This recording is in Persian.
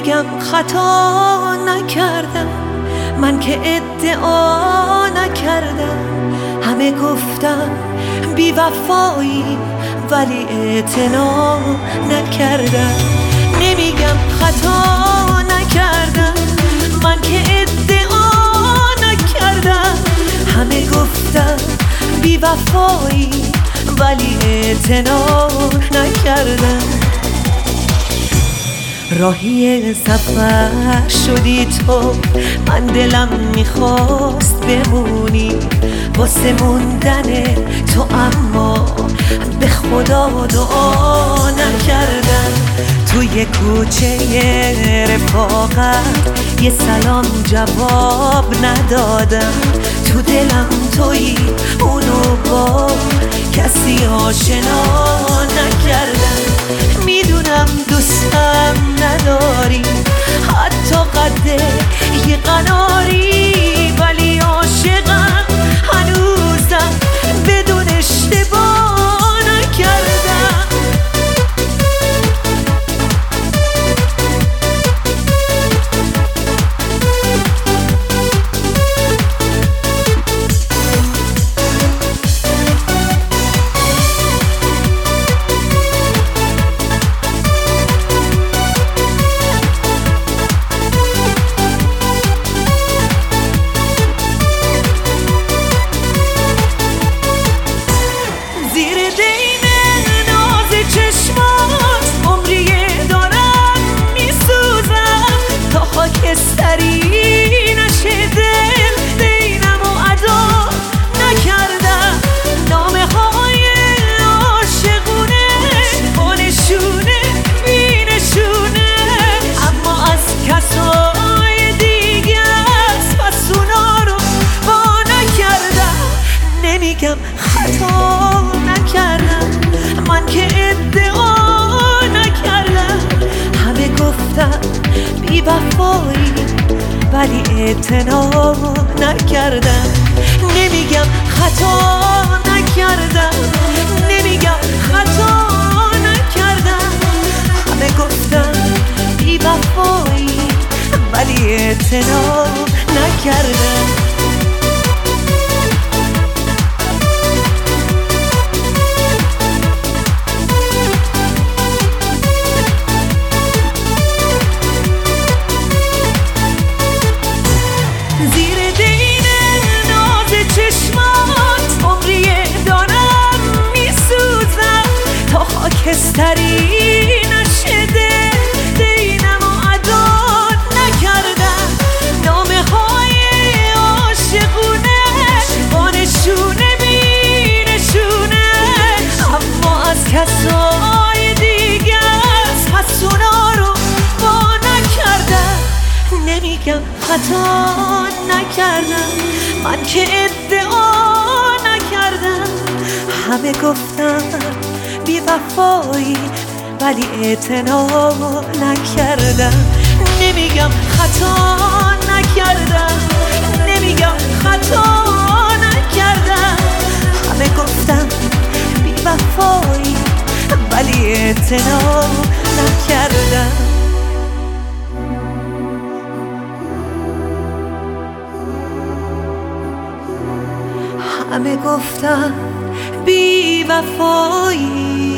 نمیگم خطا نکردم، من که ادعا نکردم. همه گفتم بی وفایی ولی اعتنا نکردم. نمیگم خطا نکردم، من که ادعا نکردم. همه گفتم بی وفایی ولی اعتنا نکردم. راهی سفر شدی تو، من دلم میخواست بمونی واسه موندن تو، اما به خدا دعا نکردم. توی کوچه رفاقت یه سلام جواب ندادم. تو دلم تویی، اونو با کسی آشنا نکردم. میدونم دوستم نداری، حتی قد یه قناری، ولی عاشقم هنوزم بدون اشتباه نکردم. خاکستری نشه دل، دینم و ادا نکردم. نامه های عاشقونه با نشونه بی نشونه، اما از کسای دیگه پس اونا رو با نکردم. نمیگم خطا نکردم، من که ادعا نکردم. همه گفتم بی وفایی ولی اعتنا نکردم. نمیگم خطا نکردم، نمیگم خطا نکردم. همه گفتم بی وفایی ولی اعتنا نکردم. خاکستری نشه دل، دینم و ادا نکردم. نامه های عاشقونه با نشونه بی نشونه، اما از کسای دیگه پس اونا رو با نکردم. نمیگم خطا نکردم، من که ادعا نکردم. همه گفتم بی وفایی ولی اعتنا نکردم. نمیگم خطا نکردم، نمیگم خطا نکردم. همه گفتم بی وفایی ولی اعتنا نکردم. همه گفتم بی وفایی